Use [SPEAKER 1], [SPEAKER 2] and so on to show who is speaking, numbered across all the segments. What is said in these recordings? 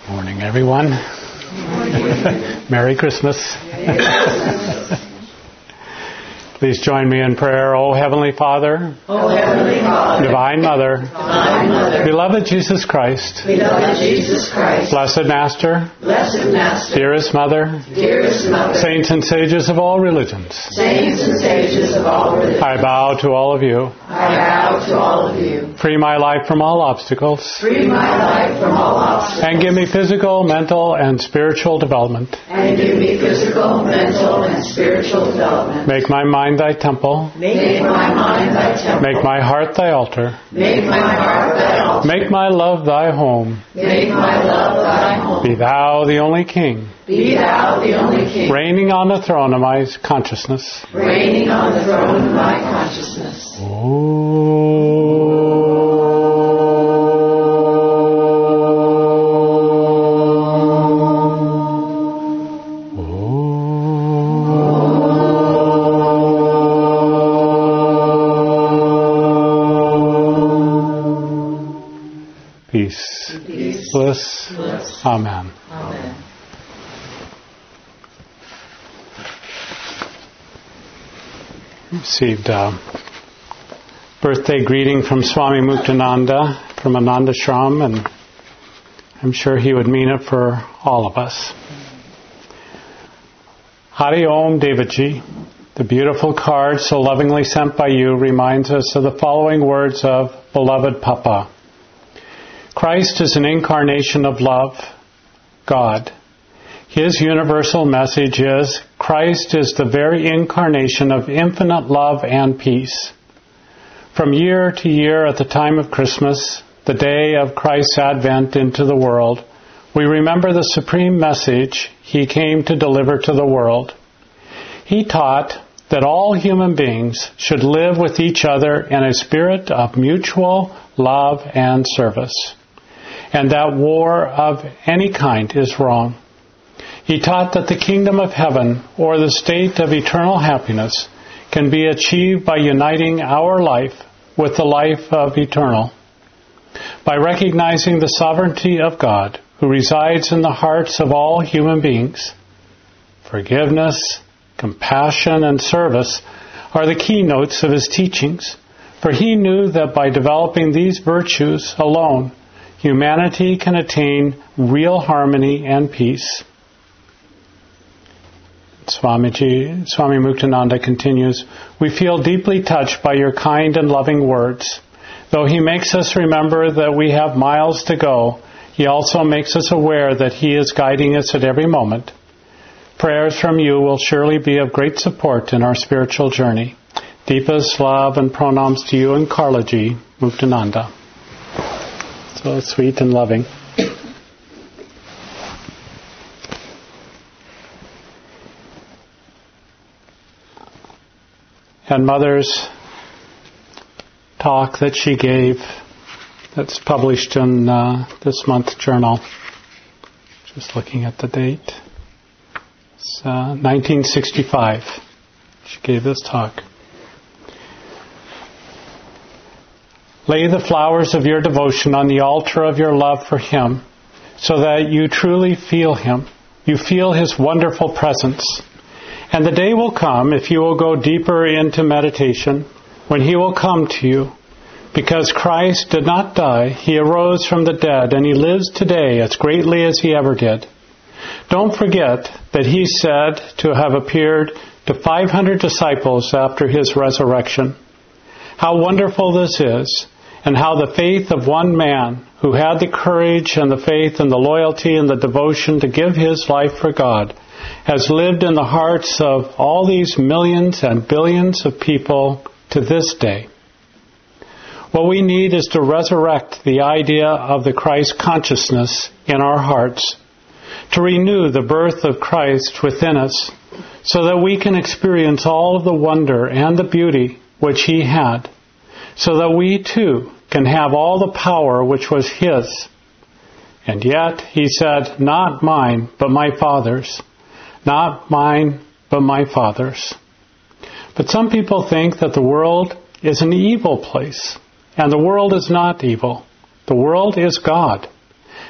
[SPEAKER 1] Morning, everyone. Merry Christmas. Please join me in prayer. O Heavenly Father, Divine Mother, beloved Jesus Christ, Blessed Master, dearest Mother, Saints and Sages of all religions, I bow to all of you. Free my life from all obstacles. And give me physical, mental, and spiritual development. Make my mind thy temple. Make my heart thy altar. Make my love thy home. Be thou the only King. Reigning on the throne of my consciousness. Peace. Bliss. Amen. Received a birthday greeting from Swami Muktananda from Ananda Shram, and I'm sure he would mean it for all of us. Hari Om Devaji, the beautiful card so lovingly sent by you, reminds us of the following words of beloved Papa. Christ is an incarnation of love, God. His universal message is, Christ is the very incarnation of infinite love and peace. From year to year at the time of Christmas, the day of Christ's advent into the world, we remember the supreme message He came to deliver to the world. He taught that all human beings should live with each other in a spirit of mutual love and service, and that war of any kind is wrong. He taught that the kingdom of heaven, or the state of eternal happiness, can be achieved by uniting our life with the life of eternal. By recognizing the sovereignty of God, who resides in the hearts of all human beings, forgiveness, compassion, and service are the keynotes of His teachings, for He knew that by developing these virtues alone, humanity can attain real harmony and peace. Swami Muktananda continues, we feel deeply touched by your kind and loving words. Though He makes us remember that we have miles to go, He also makes us aware that He is guiding us at every moment. Prayers from you will surely be of great support in our spiritual journey. Deepest love and pranams to you and Karlaji Muktananda. So sweet and loving. And Mother's talk that she gave, that's published in this month's journal. Just looking at the date. It's 1965. She gave this talk. Lay the flowers of your devotion on the altar of your love for Him, so that you truly feel Him. You feel His wonderful presence. And the day will come, if you will go deeper into meditation, when He will come to you. Because Christ did not die, He arose from the dead, and He lives today as greatly as He ever did. Don't forget that He said to have appeared to 500 disciples after His resurrection. How wonderful this is, and how the faith of one man who had the courage and the faith and the loyalty and the devotion to give his life for God has lived in the hearts of all these millions and billions of people to this day. What we need is to resurrect the idea of the Christ consciousness in our hearts, to renew the birth of Christ within us, so that we can experience all of the wonder and the beauty which He had, so that we too can have all the power which was His. And yet He said, not mine, but my Father's. Not mine, but my Father's. But some people think that the world is an evil place, and the world is not evil. The world is God.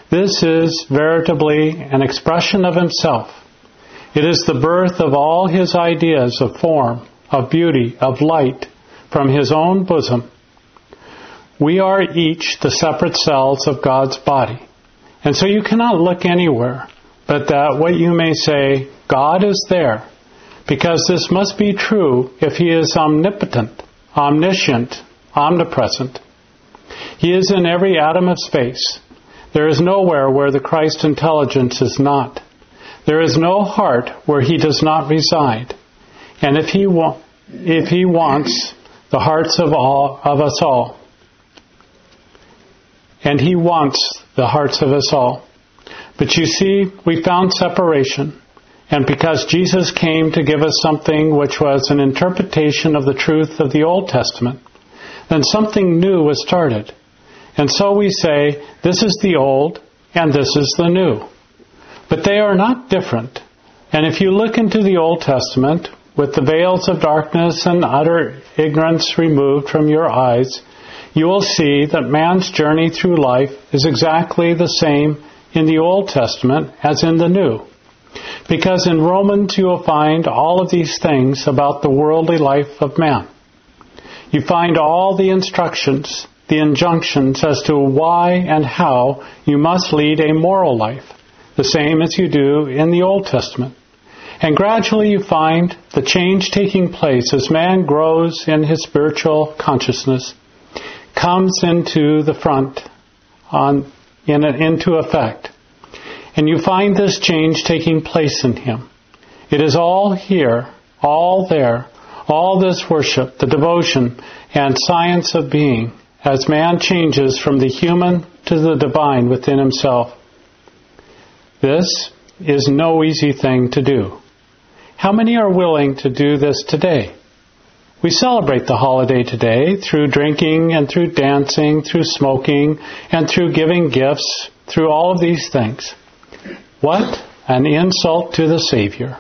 [SPEAKER 1] This is veritably an expression of himself. It is the birth of all his ideas of form, of beauty, of light, from his own bosom. We are each the separate cells of God's body. And so you cannot look anywhere but that what you may say, God is there, because this must be true if he is omnipotent, omniscient, omnipresent. He is in every atom of space. There is nowhere where the Christ intelligence is not. There is no heart where he does not reside. And if he wants the hearts of us all, and he wants the hearts of us all. But you see, we found separation. And because Jesus came to give us something which was an interpretation of the truth of the Old Testament, then something new was started. And so we say, this is the old and this is the new. But they are not different. And if you look into the Old Testament, with the veils of darkness and utter ignorance removed from your eyes, you will see that man's journey through life is exactly the same in the Old Testament as in the New. Because in Romans you will find all of these things about the worldly life of man. You find all the instructions, the injunctions as to why and how you must lead a moral life, the same as you do in the Old Testament. And gradually you find the change taking place as man grows in his spiritual consciousness, comes into the front, into effect. And you find this change taking place in him. It is all here, all there, all this worship, the devotion, and science of being, as man changes from the human to the divine within himself. This is no easy thing to do. How many are willing to do this today? We celebrate the holiday today through drinking and through dancing, through smoking, and through giving gifts, through all of these things. What an insult to the Savior.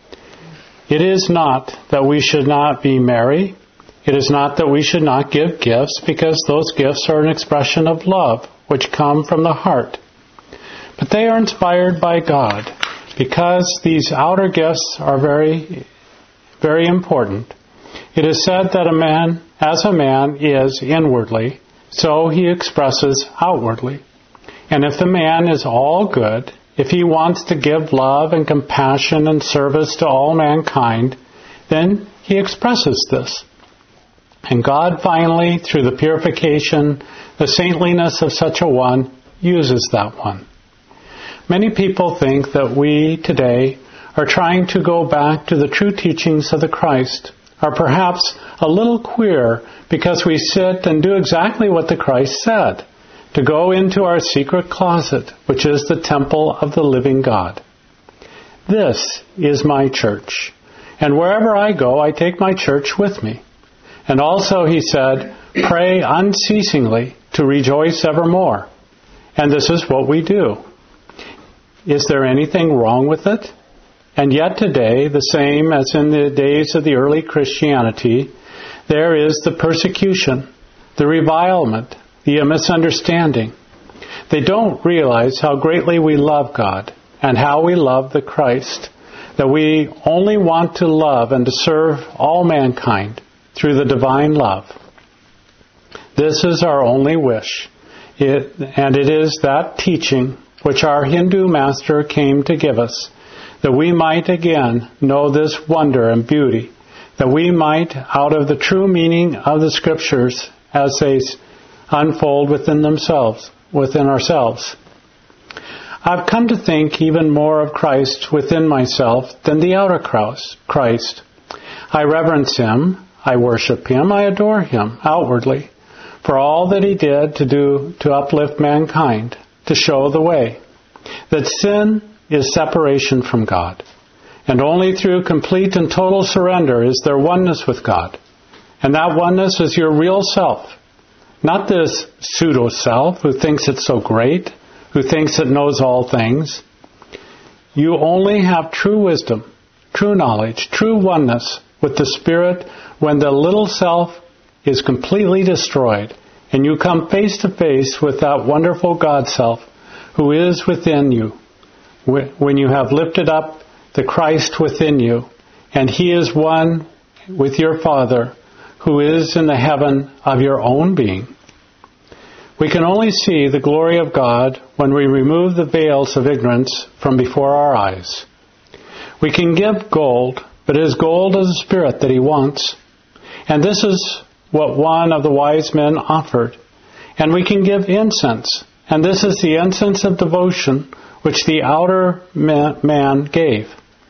[SPEAKER 1] It is not that we should not be merry. It is not that we should not give gifts, because those gifts are an expression of love, which come from the heart. But they are inspired by God, because these outer gifts are very, very important. It is said that a man, as a man is inwardly, so he expresses outwardly. And if the man is all good, if he wants to give love and compassion and service to all mankind, then he expresses this. And God finally, through the purification, the saintliness of such a one, uses that one. Many people think that we today are trying to go back to the true teachings of the Christ, are perhaps a little queer because we sit and do exactly what the Christ said, to go into our secret closet, which is the temple of the living God. This is my church, and wherever I go, I take my church with me. And also, he said, pray unceasingly to rejoice evermore. And this is what we do. Is there anything wrong with it? And yet today, the same as in the days of the early Christianity, there is the persecution, the revilement, the misunderstanding. They don't realize how greatly we love God and how we love the Christ, that we only want to love and to serve all mankind through the divine love. This is our only wish, and it is that teaching which our Hindu master came to give us, that we might again know this wonder and beauty, that we might, out of the true meaning of the Scriptures as they unfold within ourselves. I've come to think even more of Christ within myself than the outer Christ. I reverence him, I worship him, I adore him outwardly for all that he did to uplift mankind, to show the way. That sin is separation from God. And only through complete and total surrender is there oneness with God. And that oneness is your real self. Not this pseudo-self who thinks it's so great, who thinks it knows all things. You only have true wisdom, true knowledge, true oneness with the Spirit when the little self is completely destroyed and you come face to face with that wonderful God self who is within you, when you have lifted up the Christ within you, and He is one with your Father, who is in the heaven of your own being. We can only see the glory of God when we remove the veils of ignorance from before our eyes. We can give gold, but it is gold of the Spirit that He wants. And this is what one of the wise men offered. And we can give incense, and this is the incense of devotion which the other wise man gave.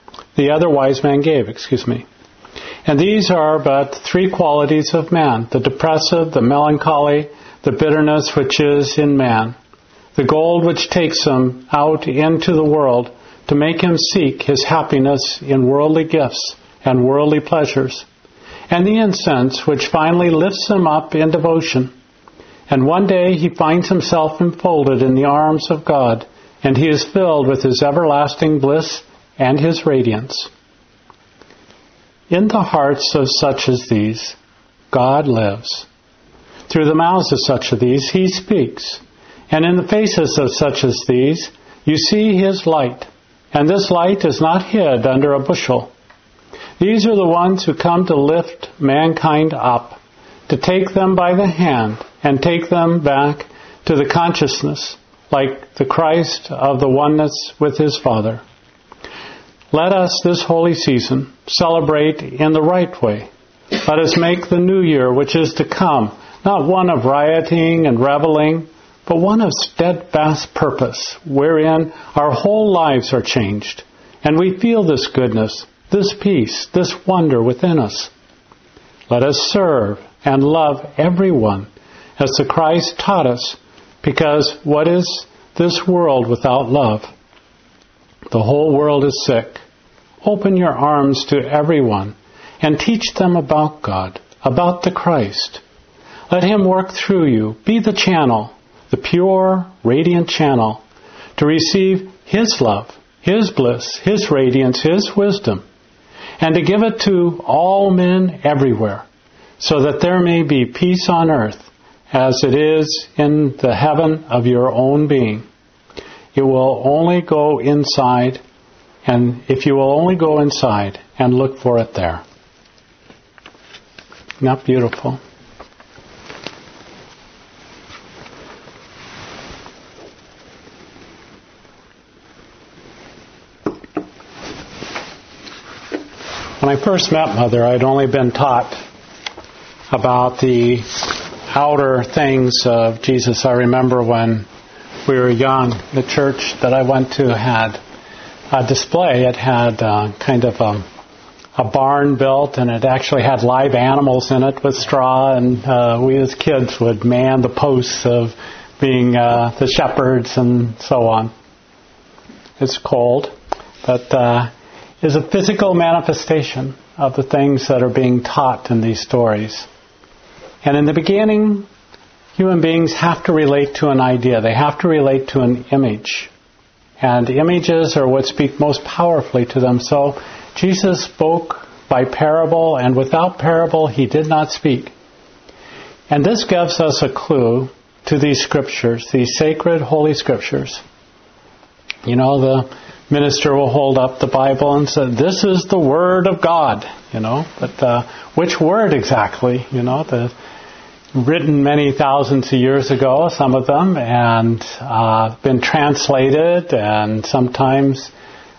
[SPEAKER 1] And these are but three qualities of man: the depressive, the melancholy, the bitterness which is in man, the gold which takes him out into the world to make him seek his happiness in worldly gifts and worldly pleasures, and the incense which finally lifts him up in devotion. And one day he finds himself enfolded in the arms of God, and he is filled with His everlasting bliss and His radiance. In the hearts of such as these, God lives. Through the mouths of such as these, He speaks. And in the faces of such as these, you see His light. And this light is not hid under a bushel. These are the ones who come to lift mankind up, to take them by the hand and take them back to the consciousness, like the Christ, of the oneness with His Father. Let us this holy season celebrate in the right way. Let us make the new year which is to come not one of rioting and reveling, but one of steadfast purpose, wherein our whole lives are changed, and we feel this goodness, this peace, this wonder within us. Let us serve and love everyone as the Christ taught us, because what is this world without love? The whole world is sick. Open your arms to everyone and teach them about God, about the Christ. Let Him work through you. Be the channel, the pure, radiant channel, to receive His love, His bliss, His radiance, His wisdom, and to give it to all men everywhere, so that there may be peace on earth as it is in the heaven of your own being. It will only go inside, and if you will only go inside and look for it there. Not beautiful? When I first met Mother, I'd only been taught about the outer things of Jesus. I remember when we were young, the church that I went to had a display. It had kind of a barn built, and it actually had live animals in it with straw, and we as kids would man the posts of being the shepherds and so on. It's cold, but is a physical manifestation of the things that are being taught in these stories. And in the beginning, human beings have to relate to an idea. They have to relate to an image. And images are what speak most powerfully to them. So Jesus spoke by parable, and without parable He did not speak. And this gives us a clue to these scriptures, these sacred, holy scriptures. You know, the minister will hold up the Bible and say, "This is the Word of God," you know. But which word exactly? You know, written many thousands of years ago, some of them, and been translated, and sometimes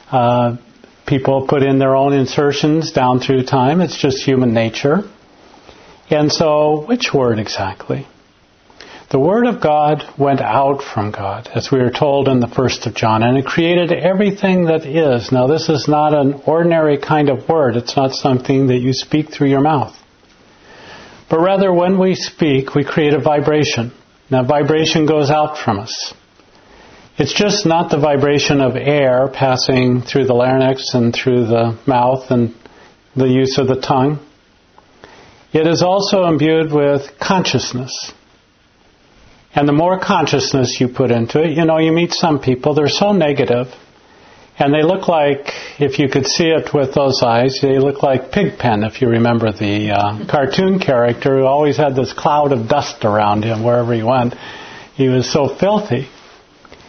[SPEAKER 1] people put in their own insertions down through time. It's just human nature. And so, which word exactly? The Word of God went out from God, as we are told in the 1st of John, and it created everything that is. Now, this is not an ordinary kind of word. It's not something that you speak through your mouth. But rather, when we speak, we create a vibration. Now, vibration goes out from us. It's just not the vibration of air passing through the larynx and through the mouth and the use of the tongue. It is also imbued with consciousness. And the more consciousness you put into it, you know, you meet some people, they're so negative, and they look like, if you could see it with those eyes, they look like Pigpen, if you remember the cartoon character who always had this cloud of dust around him wherever he went. He was so filthy.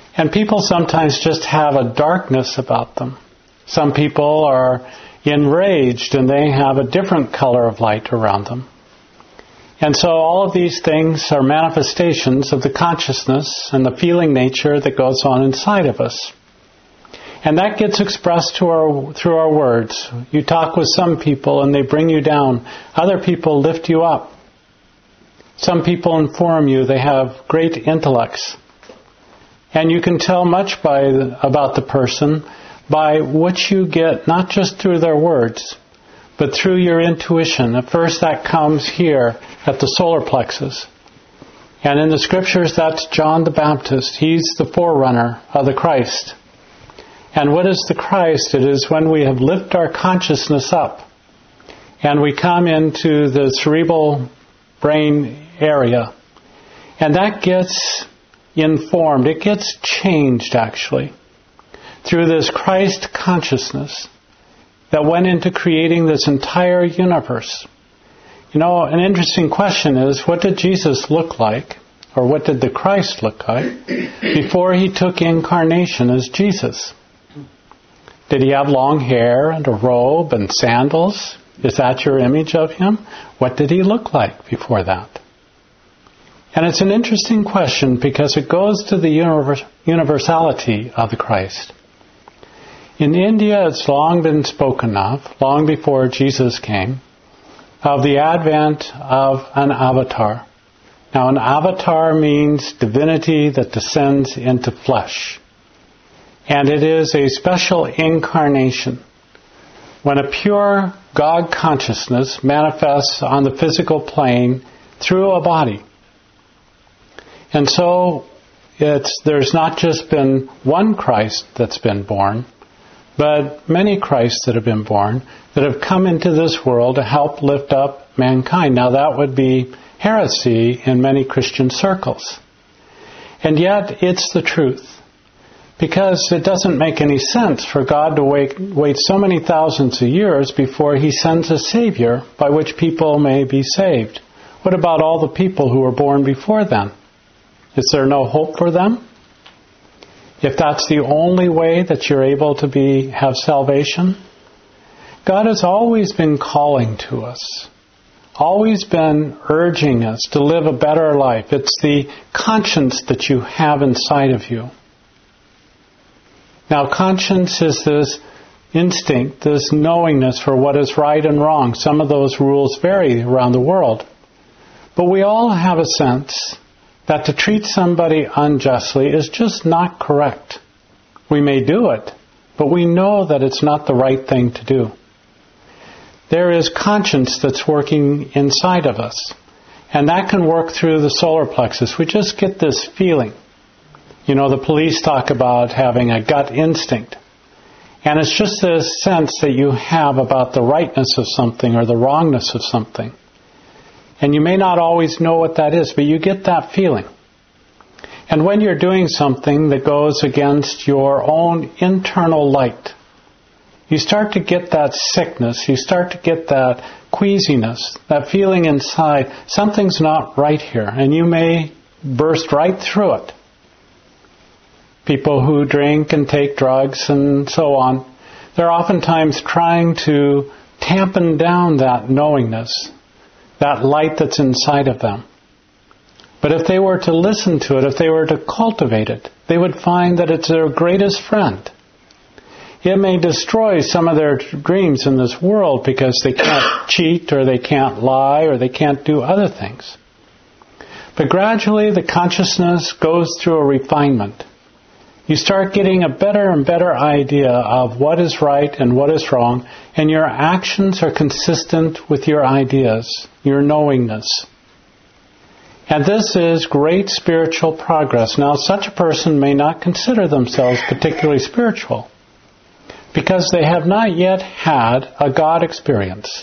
[SPEAKER 1] And people sometimes just have a darkness about them. Some people are enraged and they have a different color of light around them. And so all of these things are manifestations of the consciousness and the feeling nature that goes on inside of us. And that gets expressed through our words. You talk with some people and they bring you down. Other people lift you up. Some people inform you they have great intellects. And you can tell much about the person by what you get, not just through their words, but through your intuition. At first that comes here at the solar plexus. And in the scriptures, that's John the Baptist. He's the forerunner of the Christ. And what is the Christ? It is when we have lifted our consciousness up and we come into the cerebral brain area. And that gets informed. It gets changed, actually, through this Christ consciousness that went into creating this entire universe. You know, an interesting question is, what did Jesus look like, or what did the Christ look like, before he took incarnation as Jesus? Did he have long hair and a robe and sandals? Is that your image of him? What did he look like before that? And it's an interesting question because it goes to the universality of the Christ. In India, it's long been spoken of, long before Jesus came, of the advent of an avatar. Now, an avatar means divinity that descends into flesh. And it is a special incarnation when a pure God consciousness manifests on the physical plane through a body. And so there's not just been one Christ that's been born, but many Christs that have been born that have come into this world to help lift up mankind. Now that would be heresy in many Christian circles. And yet it's the truth. Because it doesn't make any sense for God to wait so many thousands of years before he sends a Savior by which people may be saved. What about all the people who were born before then? Is there no hope for them? If that's the only way that you're able to have salvation? God has always been calling to us, always been urging us to live a better life. It's the conscience that you have inside of you. Now, conscience is this instinct, this knowingness for what is right and wrong. Some of those rules vary around the world. But we all have a sense that to treat somebody unjustly is just not correct. We may do it, but we know that it's not the right thing to do. There is conscience that's working inside of us, and that can work through the solar plexus. We just get this feeling. You know, the police talk about having a gut instinct. And it's just this sense that you have about the rightness of something or the wrongness of something. And you may not always know what that is, but you get that feeling. And when you're doing something that goes against your own internal light, you start to get that sickness, you start to get that queasiness, that feeling inside, something's not right here, and you may burst right through it. People who drink and take drugs and so on, they're oftentimes trying to tampen down that knowingness, that light that's inside of them. But if they were to listen to it, if they were to cultivate it, they would find that it's their greatest friend. It may destroy some of their dreams in this world because they can't cheat or they can't lie or they can't do other things. But gradually the consciousness goes through a refinement. You start getting a better and better idea of what is right and what is wrong, and your actions are consistent with your ideas, your knowingness. And this is great spiritual progress. Now, such a person may not consider themselves particularly spiritual because they have not yet had a God experience.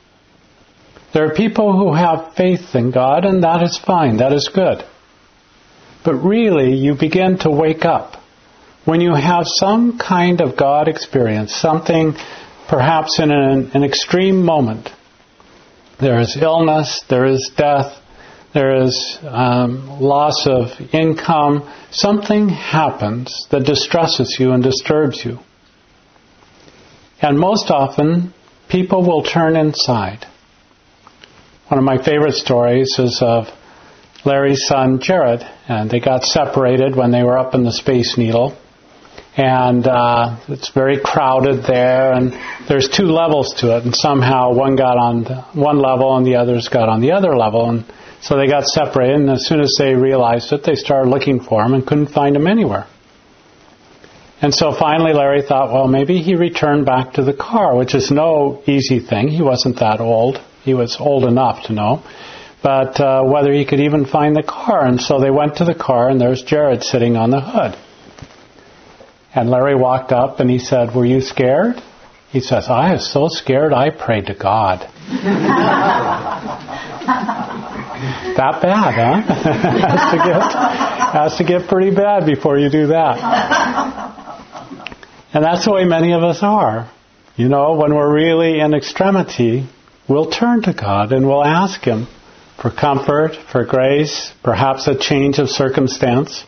[SPEAKER 1] There are people who have faith in God, and that is fine, that is good. But really, you begin to wake up when you have some kind of God experience, something perhaps in an extreme moment. There is illness, there is death, there is loss of income, something happens that distresses you and disturbs you. And most often, people will turn inside. One of my favorite stories is of Larry's son, Jared, and they got separated when they were up in the Space Needle. And it's very crowded there, and there's 2 levels to it, and somehow one got on one level and the others got on the other level, and so they got separated, and as soon as they realized it, they started looking for him and couldn't find him anywhere. And so finally Larry thought, well, maybe he returned back to the car, which is no easy thing. He wasn't that old. He was old enough to know. But whether he could even find the car. And so they went to the car, and there's Jared sitting on the hood. And Larry walked up and he said, were you scared? He says, I was so scared I prayed to God. That bad, huh? has to get pretty bad before you do that. And that's the way many of us are. You know, when we're really in extremity, we'll turn to God and we'll ask Him for comfort, for grace, perhaps a change of circumstance.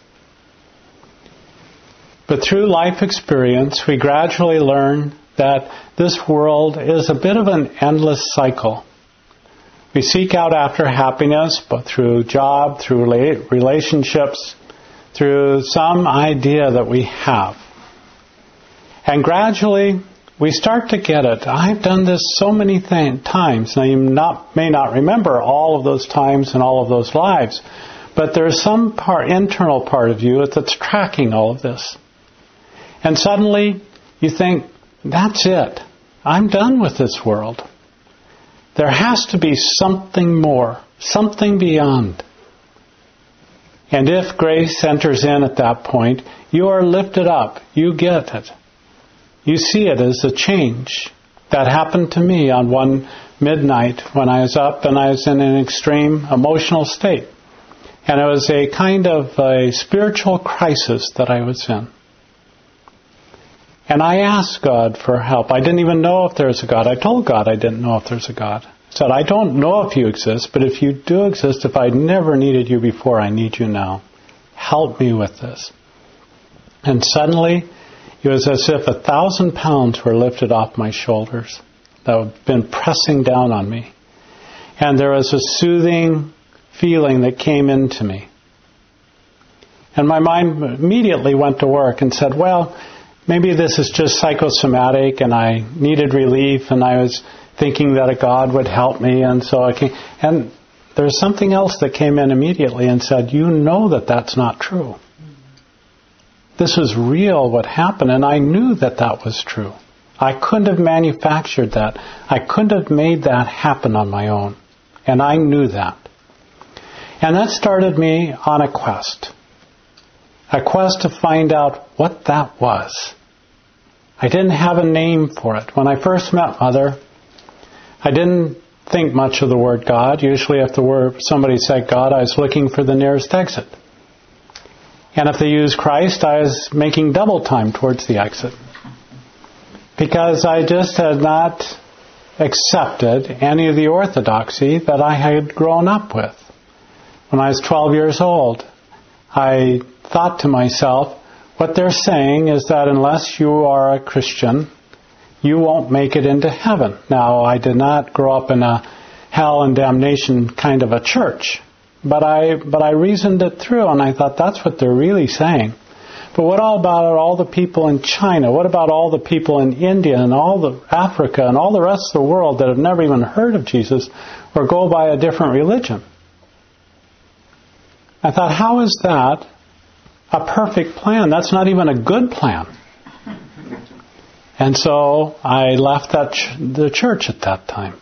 [SPEAKER 1] But through life experience, we gradually learn that this world is a bit of an endless cycle. We seek out after happiness, but through job, through relationships, through some idea that we have. And gradually, we start to get it. I've done this so many times. Now, you may not remember all of those times and all of those lives, but there's some internal part of you that's tracking all of this. And suddenly, you think, that's it. I'm done with this world. There has to be something more, something beyond. And if grace enters in at that point, you are lifted up. You get it. You see it as a change. That happened to me on one midnight when I was up and I was in an extreme emotional state. And it was a kind of a spiritual crisis that I was in. And I asked God for help. I didn't even know if there's a God. I told God I didn't know if there's a God. I said, I don't know if you exist, but if you do exist, if I never needed you before, I need you now. Help me with this. And suddenly, it was as if 1,000 pounds were lifted off my shoulders that had been pressing down on me. And there was a soothing feeling that came into me. And my mind immediately went to work and said, well, maybe this is just psychosomatic and I needed relief and I was thinking that a God would help me. And so I came. And there's something else that came in immediately and said, you know that that's not true. This was real what happened, and I knew that that was true. I couldn't have manufactured that. I couldn't have made that happen on my own. And I knew that. And that started me on a quest. A quest to find out what that was. I didn't have a name for it. When I first met Mother, I didn't think much of the word God. Usually if somebody said God, I was looking for the nearest exit. And if they used Christ, I was making double time towards the exit. Because I just had not accepted any of the orthodoxy that I had grown up with. When I was 12 years old, I thought to myself, what they're saying is that unless you are a Christian, you won't make it into heaven. Now, I did not grow up in a hell and damnation kind of a church. But I reasoned it through, and I thought that's what they're really saying. But what about all the people in China? What about all the people in India and all the Africa and all the rest of the world that have never even heard of Jesus or go by a different religion? I thought, how is that a perfect plan? That's not even a good plan. And so I left the church at that time.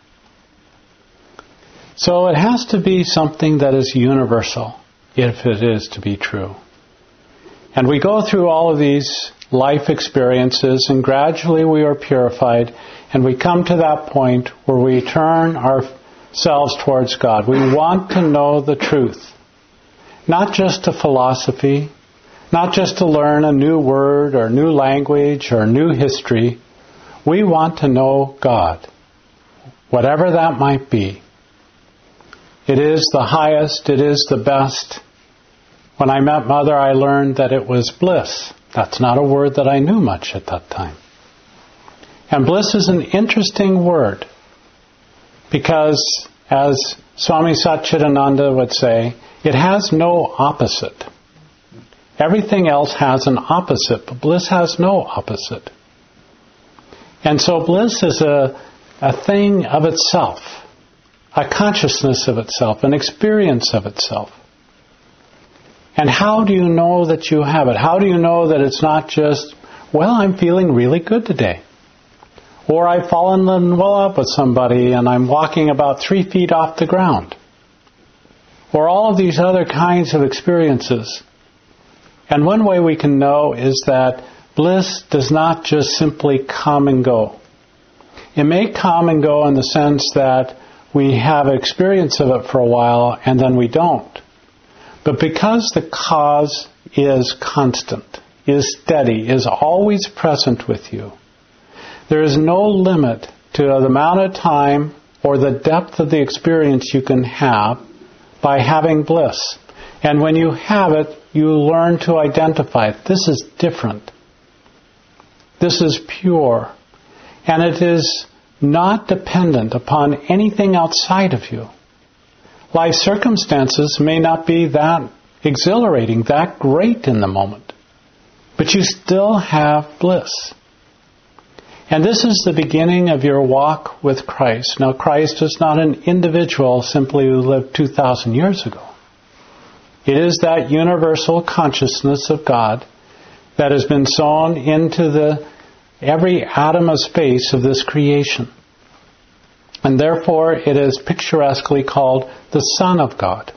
[SPEAKER 1] So it has to be something that is universal, if it is to be true. And we go through all of these life experiences, and gradually we are purified, and we come to that point where we turn ourselves towards God. We want to know the truth. Not just a philosophy, not just to learn a new word or new language or new history. We want to know God, whatever that might be. It is the highest. It is the best. When I met Mother, I learned that it was bliss. That's not a word that I knew much at that time. And bliss is an interesting word because, as Swami Satchidananda would say, it has no opposite. Everything else has an opposite, but bliss has no opposite. And so bliss is a thing of itself, a consciousness of itself, an experience of itself. And how do you know that you have it? How do you know that it's not just, well, I'm feeling really good today? Or I've fallen in love with somebody and I'm walking about 3 feet off the ground. Or all of these other kinds of experiences. And one way we can know is that bliss does not just simply come and go. It may come and go in the sense that we have experience of it for a while and then we don't. But because the cause is constant, is steady, is always present with you, there is no limit to the amount of time or the depth of the experience you can have by having bliss. And when you have it, you learn to identify it. This is different. This is pure. And it is not dependent upon anything outside of you. Life circumstances may not be that exhilarating, that great in the moment, but you still have bliss. And this is the beginning of your walk with Christ. Now, Christ is not an individual simply who lived 2,000 years ago. It is that universal consciousness of God that has been sown into every atom of space of this creation. And therefore, it is picturesquely called the Son of God.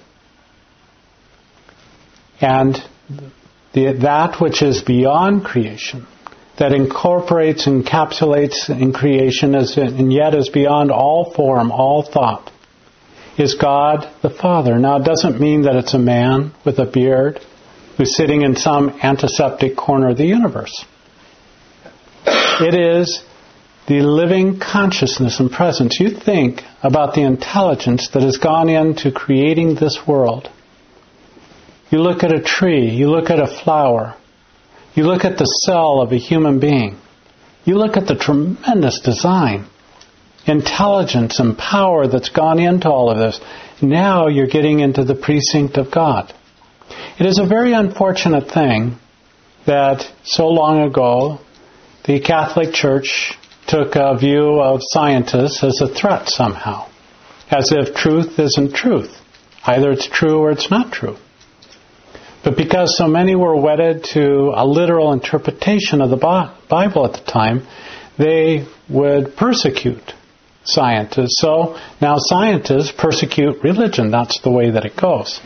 [SPEAKER 1] And that which is beyond creation, that incorporates, encapsulates in creation, and yet is beyond all form, all thought, is God the Father. Now, it doesn't mean that it's a man with a beard who's sitting in some antiseptic corner of the universe. It is the living consciousness and presence. You think about the intelligence that has gone into creating this world. You look at a tree, you look at a flower, you look at the cell of a human being. You look at the tremendous design, intelligence and power that's gone into all of this. Now you're getting into the precinct of God. It is a very unfortunate thing that so long ago the Catholic Church took a view of scientists as a threat somehow, as if truth isn't truth. Either it's true or it's not true. But because so many were wedded to a literal interpretation of the Bible at the time, they would persecute scientists. So now scientists persecute religion. That's the way that it goes.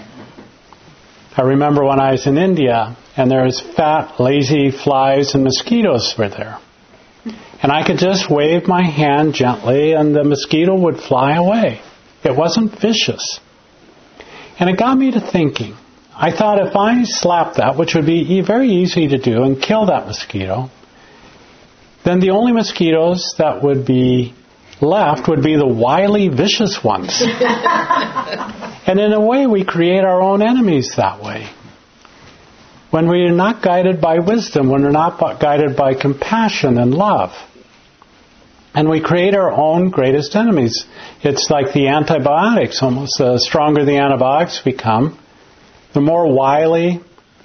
[SPEAKER 1] I remember when I was in India, and there was fat, lazy flies and mosquitoes were there. And I could just wave my hand gently and the mosquito would fly away. It wasn't vicious. And it got me to thinking. I thought if I slapped that, which would be very easy to do, and kill that mosquito, then the only mosquitoes that would be left would be the wily, vicious ones. And in a way, we create our own enemies that way. When we are not guided by wisdom, when we're not guided by compassion and love. And we create our own greatest enemies. It's like the antibiotics almost. The stronger the antibiotics become, the more wily,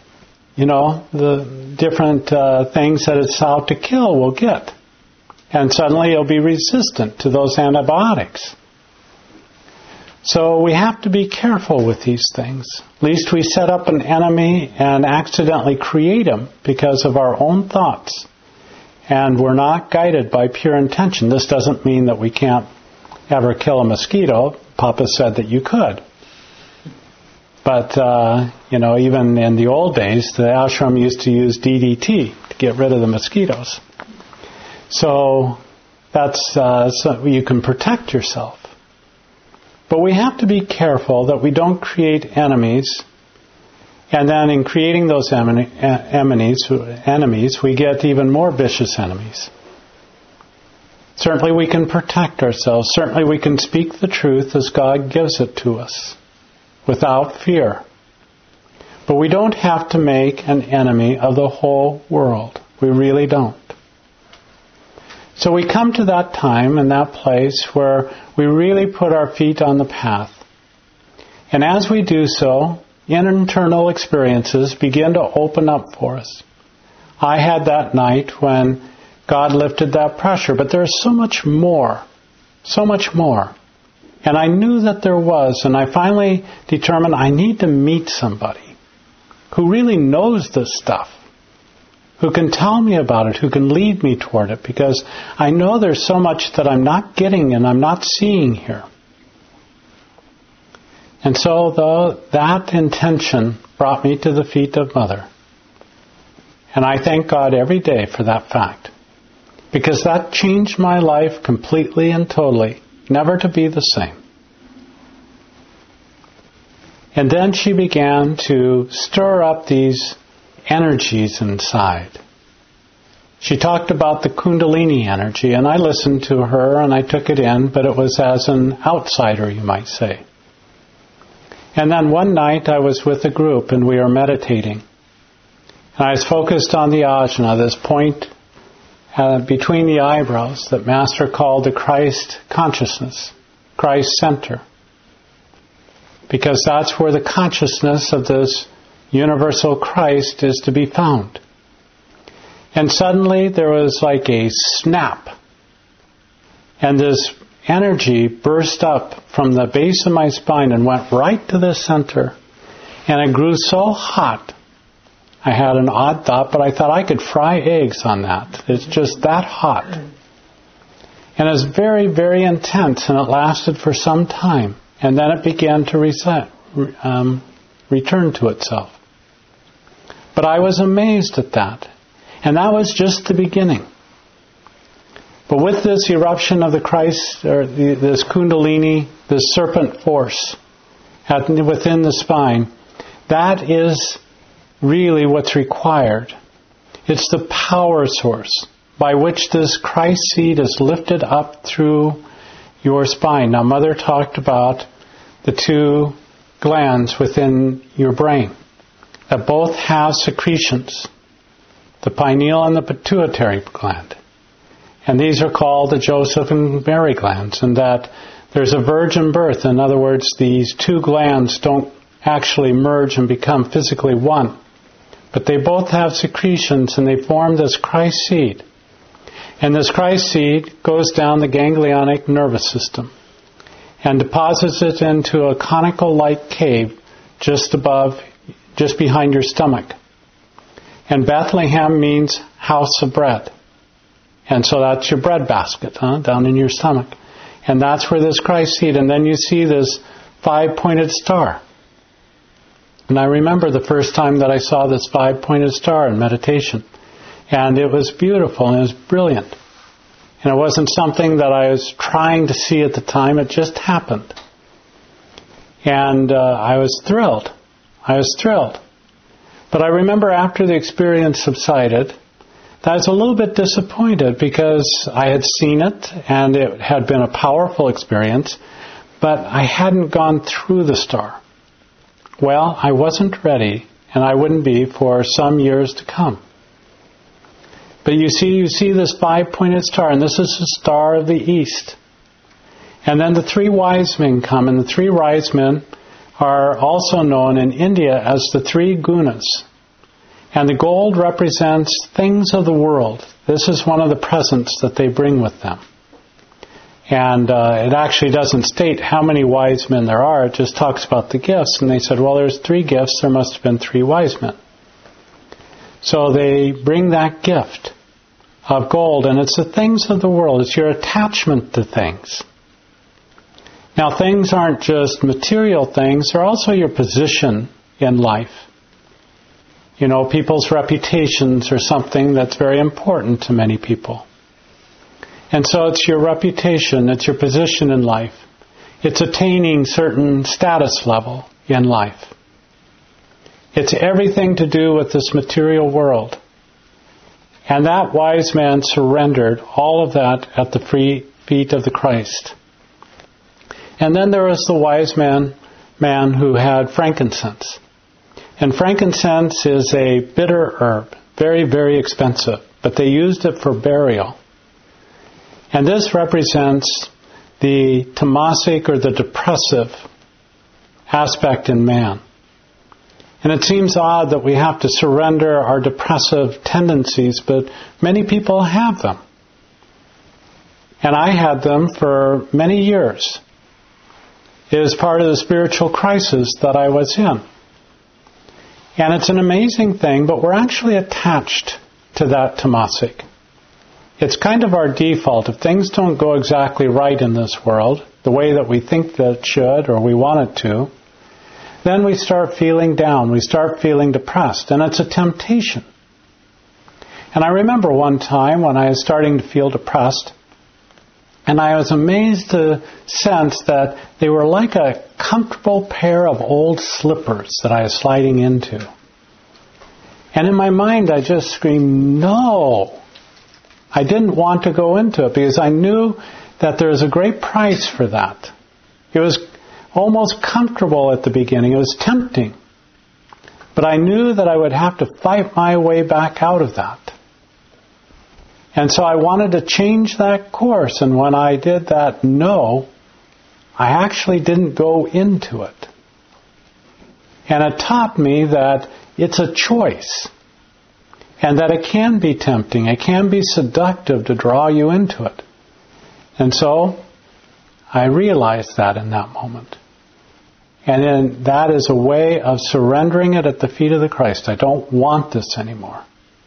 [SPEAKER 1] the different things that it's out to kill will get. And suddenly it'll be resistant to those antibiotics. So we have to be careful with these things. Lest we set up an enemy and accidentally create him because of our own thoughts. And we're not guided by pure intention. This doesn't mean that we can't ever kill a mosquito. Papa said that you could. But, even in the old days, the ashram used to use DDT to get rid of the mosquitoes. So that's so you can protect yourself. But we have to be careful that we don't create enemies. And then in creating those enemies, we get even more vicious enemies. Certainly we can protect ourselves. Certainly we can speak the truth as God gives it to us without fear. But we don't have to make an enemy of the whole world. We really don't. So we come to that time and that place where we really put our feet on the path. And as we do so, internal experiences begin to open up for us. I had that night when God lifted that pressure, but there's so much more. So much more. And I knew that there was, and I finally determined I need to meet somebody who really knows this stuff, who can tell me about it, who can lead me toward it, because I know there's so much that I'm not getting and I'm not seeing here. And so that intention brought me to the feet of Mother. And I thank God every day for that fact, because that changed my life completely and totally, never to be the same. And then she began to stir up these energies inside. She talked about the Kundalini energy, and I listened to her and I took it in, but it was as an outsider, you might say. And then one night I was with a group and we were meditating. And I was focused on the ajna, this point between the eyebrows that Master called the Christ consciousness, Christ center. Because that's where the consciousness of this universal Christ is to be found. And suddenly there was like a snap. And this energy burst up from the base of my spine and went right to the center. And it grew so hot. I had an odd thought, but I thought I could fry eggs on that. It's just that hot. And it was very, very intense, and it lasted for some time. And then it began to return to itself. But I was amazed at that. And that was just the beginning. But with this eruption of the Christ, or this Kundalini, this serpent force within the spine, that is really what's required. It's the power source by which this Christ seed is lifted up through your spine. Now, Mother talked about the two glands within your brain that both have secretions, the pineal and the pituitary gland. And these are called the Joseph and Mary glands, and that there's a virgin birth. In other words, these two glands don't actually merge and become physically one. But they both have secretions and they form this Christ seed. And this Christ seed goes down the ganglionic nervous system and deposits it into a conical-like cave just behind your stomach. And Bethlehem means house of bread. And so that's your bread basket, down in your stomach. And that's where this Christ seed, and then you see this 5-pointed star. And I remember the first time that I saw this 5-pointed star in meditation. And it was beautiful and it was brilliant. And it wasn't something that I was trying to see at the time, it just happened. And I was thrilled. But I remember after the experience subsided, that I was a little bit disappointed because I had seen it and it had been a powerful experience, but I hadn't gone through the star. Well, I wasn't ready, and I wouldn't be for some years to come. But you see this 5-pointed star, and this is the star of the east. And then the 3 wise men come, and the 3 wise men are also known in India as the 3 gunas. And the gold represents things of the world. This is one of the presents that they bring with them. And it actually doesn't state how many wise men there are. It just talks about the gifts. And they said, well, there's 3 gifts. There must have been 3 wise men. So they bring that gift of gold. And it's the things of the world. It's your attachment to things. Now, things aren't just material things. They're also your position in life. You know, people's reputations are something that's very important to many people. And so it's your reputation, it's your position in life. It's attaining certain status level in life. It's everything to do with this material world. And that wise man surrendered all of that at the feet of the Christ. And then there was the wise man who had frankincense. And frankincense is a bitter herb, very, very expensive, but they used it for burial. And this represents the tamasic or the depressive aspect in man. And it seems odd that we have to surrender our depressive tendencies, but many people have them. And I had them for many years. It is part of the spiritual crisis that I was in. And it's an amazing thing, but we're actually attached to that tamasic. It's kind of our default. If things don't go exactly right in this world, the way that we think that it should or we want it to, then we start feeling down. We start feeling depressed. And it's a temptation. And I remember one time when I was starting to feel depressed, and I was amazed to sense that they were like a comfortable pair of old slippers that I was sliding into. And in my mind, I just screamed, no! I didn't want to go into it because I knew that there was a great price for that. It was almost comfortable at the beginning. It was tempting. But I knew that I would have to fight my way back out of that. And so I wanted to change that course. And when I did that, I actually didn't go into it. And it taught me that it's a choice. And that it can be tempting. It can be seductive to draw you into it. And so I realized that in that moment. And then that is a way of surrendering it at the feet of the Christ. I don't want this anymore.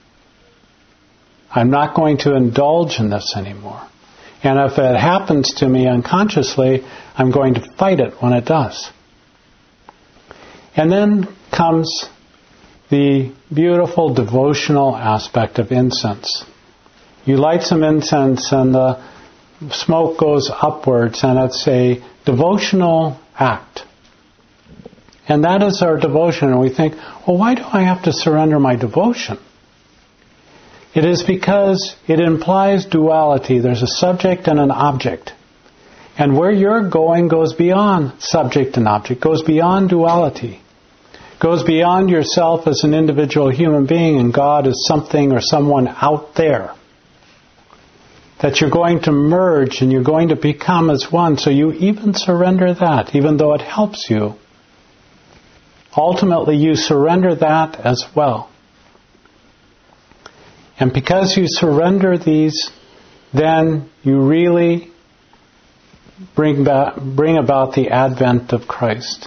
[SPEAKER 1] I'm not going to indulge in this anymore. And if it happens to me unconsciously, I'm going to fight it when it does. And then comes the beautiful devotional aspect of incense. You light some incense and the smoke goes upwards, and it's a devotional act. And that is our devotion. And we think, well, why do I have to surrender my devotion? It is because it implies duality. There's a subject and an object. And where you're going goes beyond subject and object, goes beyond duality, goes beyond yourself as an individual human being and God as something or someone out there. That you're going to merge and you're going to become as one. So you even surrender that, even though it helps you. Ultimately, you surrender that as well. And because you surrender these, then you really bring about the advent of Christ.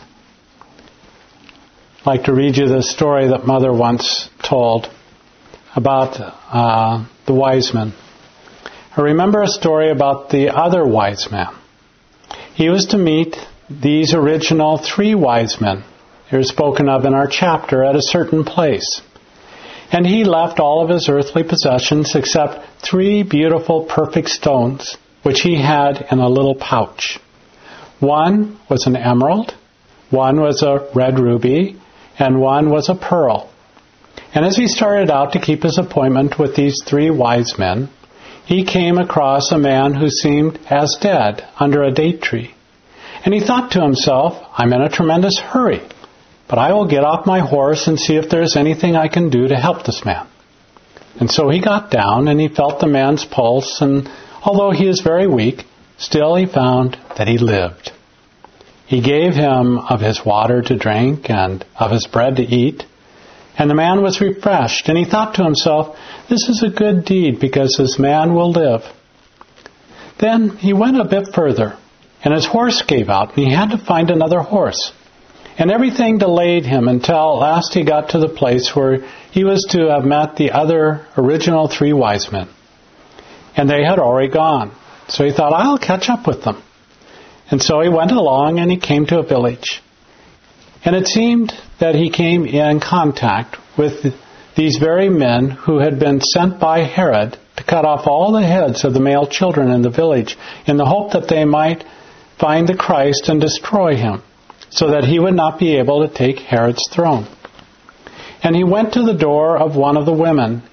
[SPEAKER 1] I'd like to read you the story that Mother once told about the wise men. I remember a story about the other wise man. He was to meet these original 3 wise men. They're spoken of in our chapter at a certain place. And he left all of his earthly possessions except 3 beautiful, perfect stones, which he had in a little pouch. One was an emerald, one was a red ruby, and one was a pearl. And as he started out to keep his appointment with these 3 wise men, he came across a man who seemed as dead under a date tree. And he thought to himself, I'm in a tremendous hurry, but I will get off my horse and see if there's anything I can do to help this man. And so he got down and he felt the man's pulse, and although he is very weak, still he found that he lived. He gave him of his water to drink and of his bread to eat, and the man was refreshed, and he thought to himself, this is a good deed because this man will live. Then he went a bit further, and his horse gave out, and he had to find another horse. And everything delayed him until at last he got to the place where he was to have met the other original 3 wise men. And they had already gone. So he thought, I'll catch up with them. And so he went along and he came to a village. And it seemed that he came in contact with these very men who had been sent by Herod to cut off all the heads of the male children in the village in the hope that they might find the Christ and destroy him, so that he would not be able to take Herod's throne. And he went to the door of one of the women,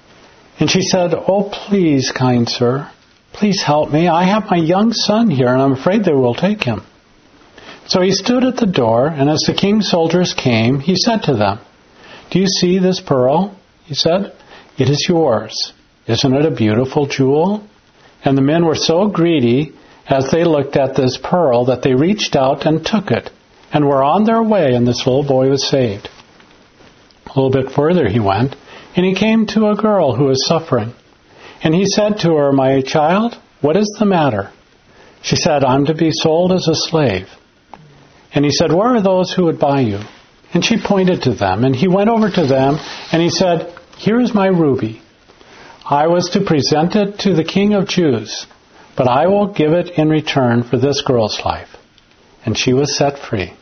[SPEAKER 1] And she said, "Oh, please, kind sir, please help me. I have my young son here, and I'm afraid they will take him." So he stood at the door, and as the king's soldiers came, he said to them, "Do you see this pearl?" He said, "It is yours. Isn't it a beautiful jewel?" And the men were so greedy as they looked at this pearl that they reached out and took it, and were on their way, and this little boy was saved. A little bit further he went, and he came to a girl who was suffering. And he said to her, "My child, what is the matter?" She said, "I'm to be sold as a slave." And he said, "Where are those who would buy you?" And she pointed to them, and he went over to them, and he said, "Here is my ruby. I was to present it to the King of Jews, but I will give it in return for this girl's life." And she was set free.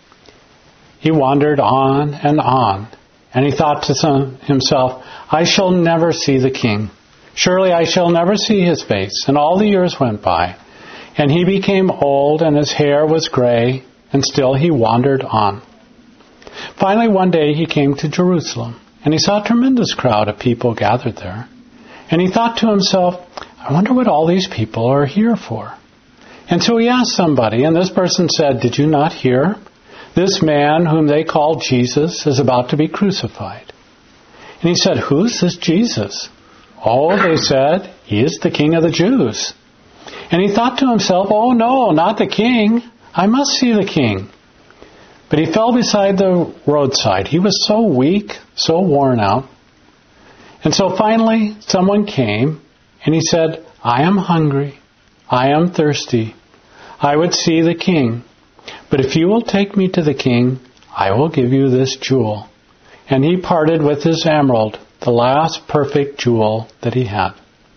[SPEAKER 1] He wandered on, and he thought to himself, "I shall never see the king. Surely I shall never see his face." And all the years went by, and he became old, and his hair was gray, and still he wandered on. Finally, one day he came to Jerusalem, and he saw a tremendous crowd of people gathered there. And he thought to himself, "I wonder what all these people are here for." And so he asked somebody, and this person said, "Did you not hear? This man whom they call Jesus is about to be crucified." And he said, "Who's this Jesus?" "Oh," they said, "he is the King of the Jews." And he thought to himself, "Oh no, not the king. I must see the king." But he fell beside the roadside. He was so weak, so worn out. And so finally someone came, and he said, "I am hungry. I am thirsty. I would see the king. But if you will take me to the king, I will give you this jewel." And he parted with his emerald, the last perfect jewel that he had.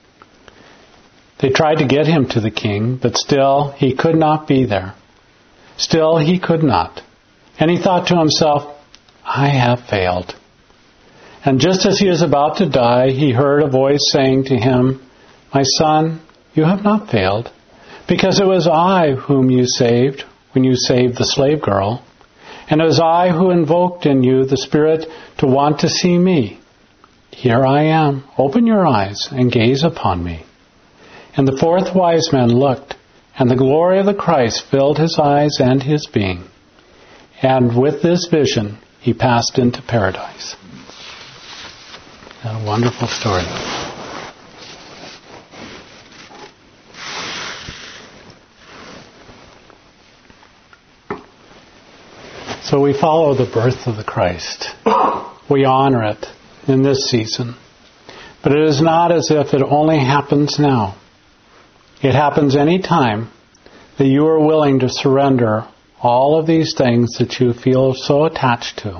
[SPEAKER 1] They tried to get him to the king, but still he could not be there. Still he could not. And he thought to himself, "I have failed." And just as he was about to die, he heard a voice saying to him, "My son, you have not failed, because it was I whom you saved when you saved the slave girl, and it was I who invoked in you the Spirit to want to see me. Here I am. Open your eyes and gaze upon me." And the fourth wise man looked, and the glory of the Christ filled his eyes and his being. And with this vision, he passed into paradise. A wonderful story. So we follow the birth of the Christ. We honor it in this season. But it is not as if it only happens now. It happens any time that you are willing to surrender all of these things that you feel so attached to.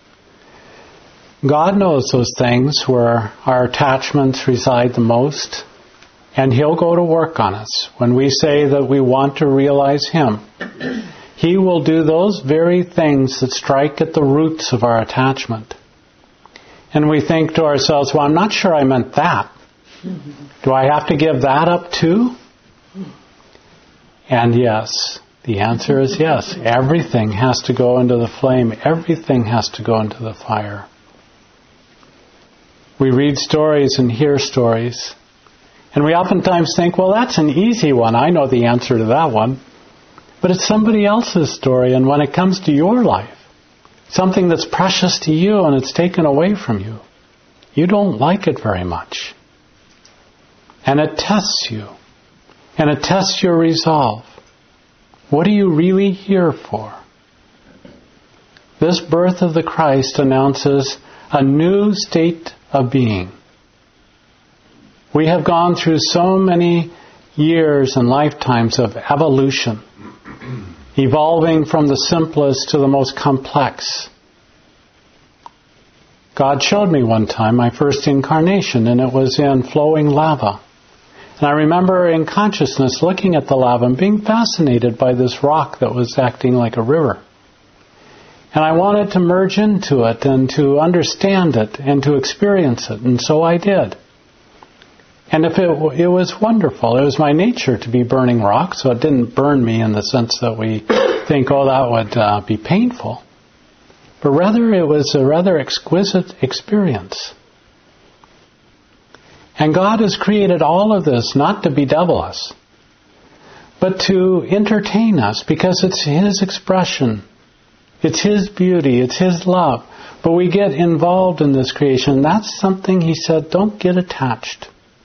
[SPEAKER 1] God knows those things where our attachments reside the most, and He'll go to work on us. When we say that we want to realize Him, He will do those very things that strike at the roots of our attachment. And we think to ourselves, "Well, I'm not sure I meant that. Do I have to give that up too?" And yes, the answer is yes. Everything has to go into the flame. Everything has to go into the fire. We read stories and hear stories. And we oftentimes think, "Well, that's an easy one. I know the answer to that one." But it's somebody else's story, and when it comes to your life, something that's precious to you and it's taken away from you, you don't like it very much. And it tests you. And it tests your resolve. What are you really here for? This birth of the Christ announces a new state of being. We have gone through so many years and lifetimes of evolution, evolving from the simplest to the most complex. God showed me one time my first incarnation, and it was in flowing lava. And I remember in consciousness looking at the lava and being fascinated by this rock that was acting like a river. And I wanted to merge into it and to understand it and to experience it, and so I did. And it was wonderful. It was my nature to be burning rock, so it didn't burn me in the sense that we think, "Oh, that would be painful." But rather, it was a rather exquisite experience. And God has created all of this not to bedevil us, but to entertain us, because it's His expression. It's His beauty. It's His love. But we get involved in this creation. That's something He said, don't get attached.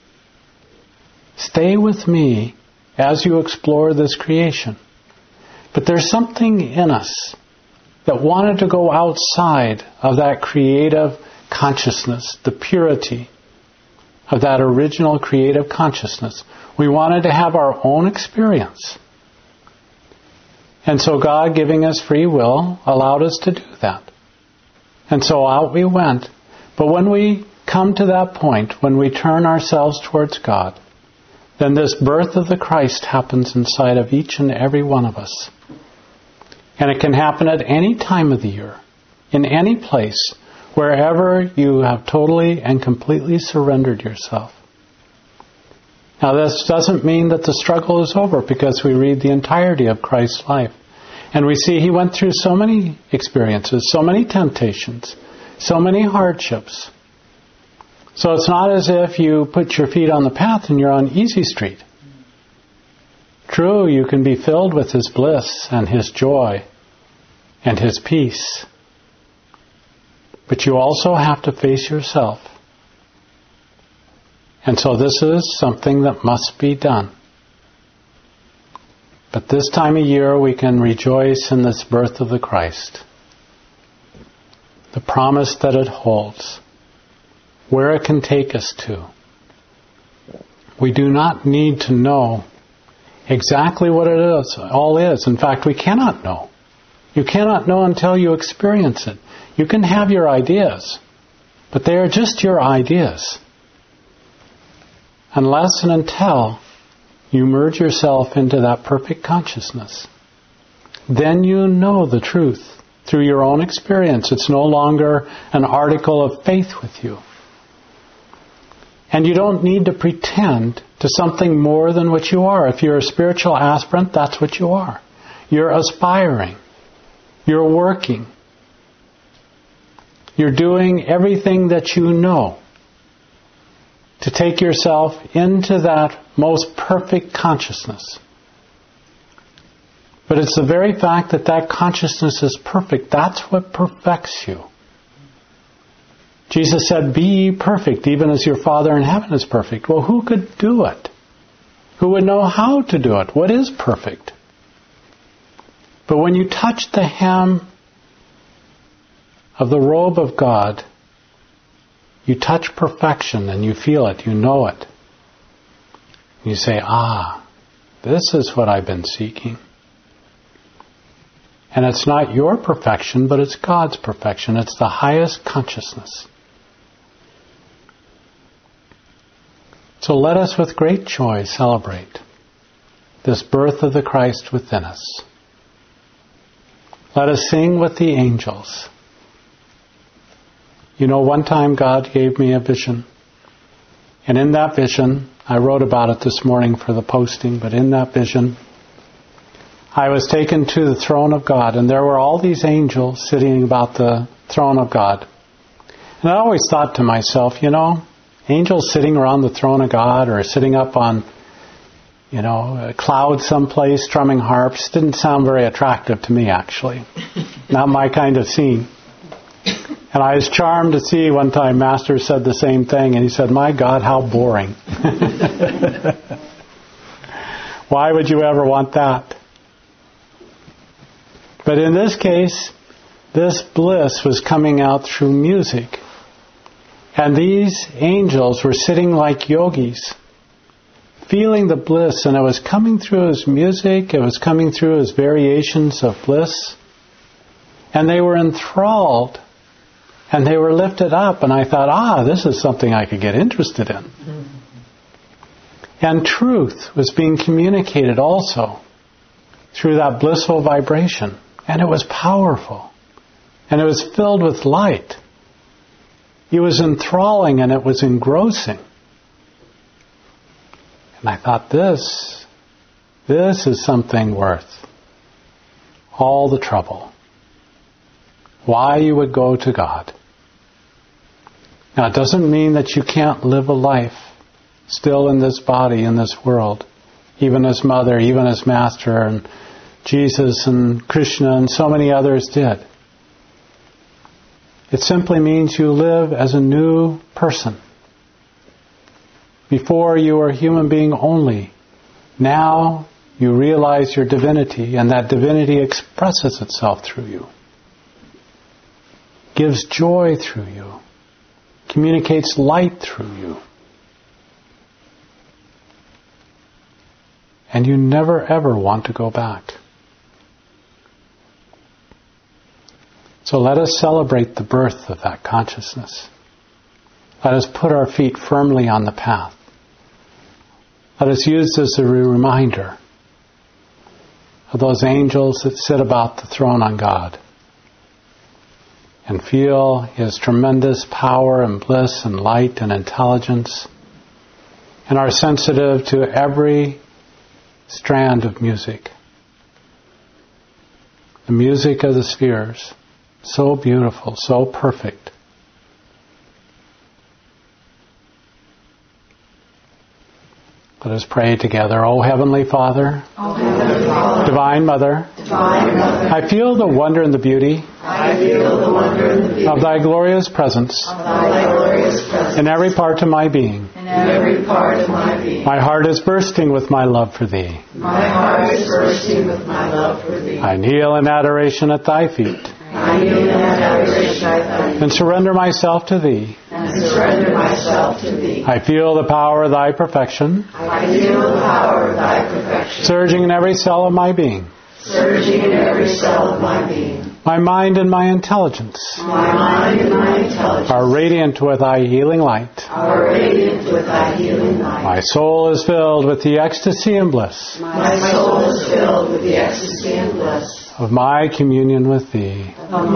[SPEAKER 1] Stay with me as you explore this creation. But there's something in us that wanted to go outside of that creative consciousness, the purity of that original creative consciousness. We wanted to have our own experience. And so God, giving us free will, allowed us to do that. And so out we went. But when we come to that point, when we turn ourselves towards God, then this birth of the Christ happens inside of each and every one of us. And it can happen at any time of the year, in any place, wherever you have totally and completely surrendered yourself. Now, this doesn't mean that the struggle is over, because we read the entirety of Christ's life. And we see He went through so many experiences, so many temptations, so many hardships. So it's not as if you put your feet on the path and you're on easy street. True, you can be filled with His bliss and His joy and His peace. But you also have to face yourself. And so this is something that must be done. But this time of year we can rejoice in this birth of the Christ. The promise that it holds. Where it can take us to. We do not need to know exactly what it is, all is. In fact, we cannot know. You cannot know until you experience it. You can have your ideas, but they are just your ideas. Unless and until you merge yourself into that perfect consciousness, then you know the truth through your own experience. It's no longer an article of faith with you. And you don't need to pretend to something more than what you are. If you're a spiritual aspirant, that's what you are. You're aspiring. You're working. You're doing everything that you know to take yourself into that most perfect consciousness. But it's the very fact that that consciousness is perfect, that's what perfects you. Jesus said, be ye perfect, even as your Father in heaven is perfect. Well, who could do it? Who would know how to do it? What is perfect? But when you touch the hem of the robe of God, you touch perfection and you feel it, you know it. You say, this is what I've been seeking. And it's not your perfection, but it's God's perfection. It's the highest consciousness. So let us with great joy celebrate this birth of the Christ within us. Let us sing with the angels. You know, one time God gave me a vision. And in that vision, I wrote about it this morning for the posting, but in that vision, I was taken to the throne of God, and there were all these angels sitting about the throne of God. And I always thought to myself, angels sitting around the throne of God or sitting up on, a cloud someplace strumming harps didn't sound very attractive to me, actually. Not my kind of scene. And I was charmed to see one time Master said the same thing, and he said, my God, how boring. Why would you ever want that? But in this case, this bliss was coming out through music. And these angels were sitting like yogis, feeling the bliss, and it was coming through as music, it was coming through as variations of bliss. And they were enthralled, and they were lifted up, and I thought, this is something I could get interested in. And truth was being communicated also through that blissful vibration. And it was powerful. And it was filled with light. It was enthralling and it was engrossing. And I thought, this is something worth all the trouble. Why you would go to God. Now, it doesn't mean that you can't live a life still in this body, in this world, even as Mother, even as Master, and Jesus and Krishna and so many others did. It simply means you live as a new person. Before you were a human being only. Now you realize your divinity, and that divinity expresses itself through you. Gives joy through you. Communicates light through you. And you never ever want to go back. So let us celebrate the birth of that consciousness. Let us put our feet firmly on the path. Let us use this as a reminder of those angels that sit about the throne on God and feel His tremendous power and bliss and light and intelligence and are sensitive to every strand of music. The music of the spheres, so beautiful, so perfect. Let us pray together. O Heavenly Father, Divine Mother, I feel the wonder and the beauty of Thy glorious presence in every part of my being. My heart is bursting with my love for Thee. I kneel in adoration at Thy feet. And surrender myself to Thee. I feel the power of Thy perfection. Surging in every cell of my being. My mind and my intelligence are radiant with Thy healing light. My soul is filled with the ecstasy and bliss of my communion with Thee.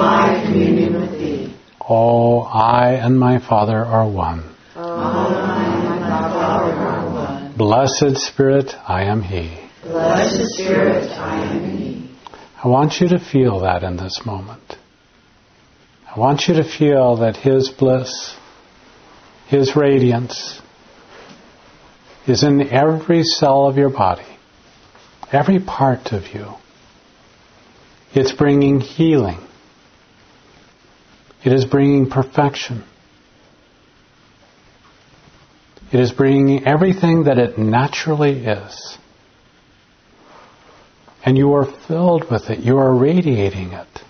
[SPEAKER 1] Oh, I and my Father are one. Blessed Spirit, I am He. I want you to feel that in this moment. I want you to feel that His bliss, His radiance is in every cell of your body, every part of you. It's bringing healing. It is bringing perfection. It is bringing everything that it naturally is. And you are filled with it. You are radiating it.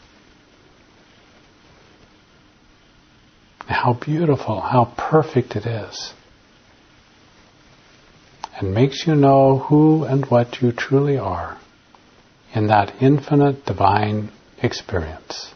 [SPEAKER 1] How beautiful, how perfect it is. And makes you know who and what you truly are in that infinite divine experience.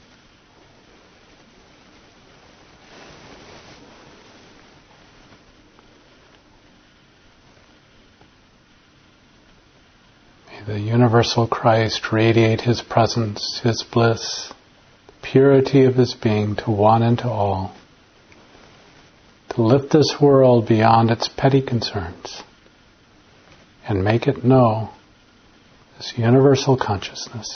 [SPEAKER 1] The universal Christ radiate His presence, His bliss, the purity of His being to one and to all, to lift this world beyond its petty concerns and make it know this universal consciousness.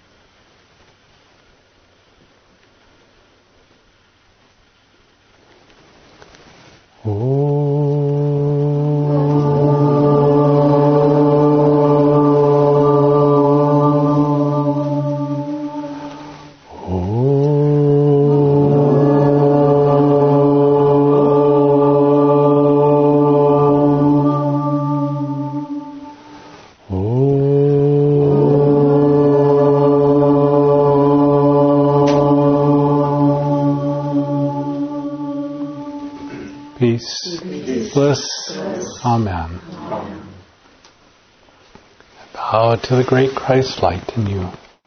[SPEAKER 1] Peace, bliss, Amen. Bow to the great Christ light in you.